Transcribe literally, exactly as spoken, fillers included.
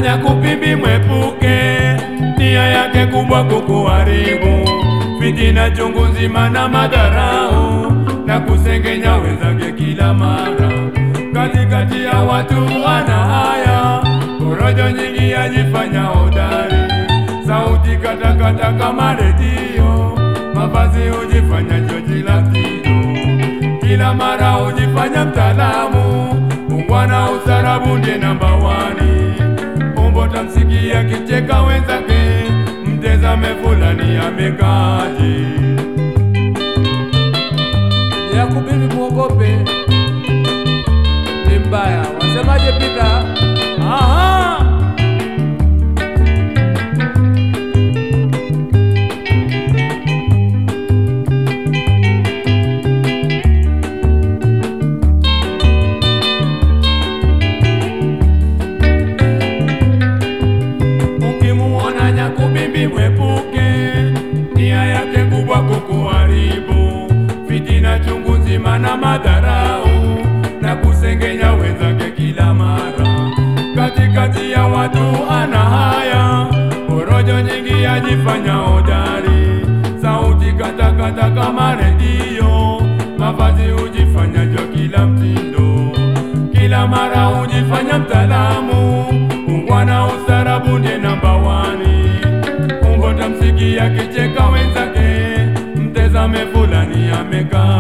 Nyakupimbi mwepuke, nia yake kubwa kukuharibu, fitina chungu nzima na madharau, na kusengenya wenzake kila mara. Katikati ya watu ana haya, porojo nyingi yajifanya hodari, sauti katakata kama redio, mavazi hujifanya joji la kido, kila mara hujifanya mtaalamu, ungwana usarabu ndiye namba wani. Tamsikia kicheka wenzake, mtazame fulani amekaje. Nyakupimbi muogope, ni mbaya. Wasemaje Pita? Aha! Nyakupimbi mwepuke, nia yake kubwa kukuharibu, fitina chungu nzima na madharau, na kusengenya wenzake kila mara. Katikati ya watu ana haya, porojo nyingi yajifanya hodari, sauti katakata kama redio, mavazi hujifanya jwa kila mtindo, kila mara hujifanya mtaalamu, ungwana ustarabu ndiye namba wani. Tamsikia kicheka wenzake, mtazame fulani amekaa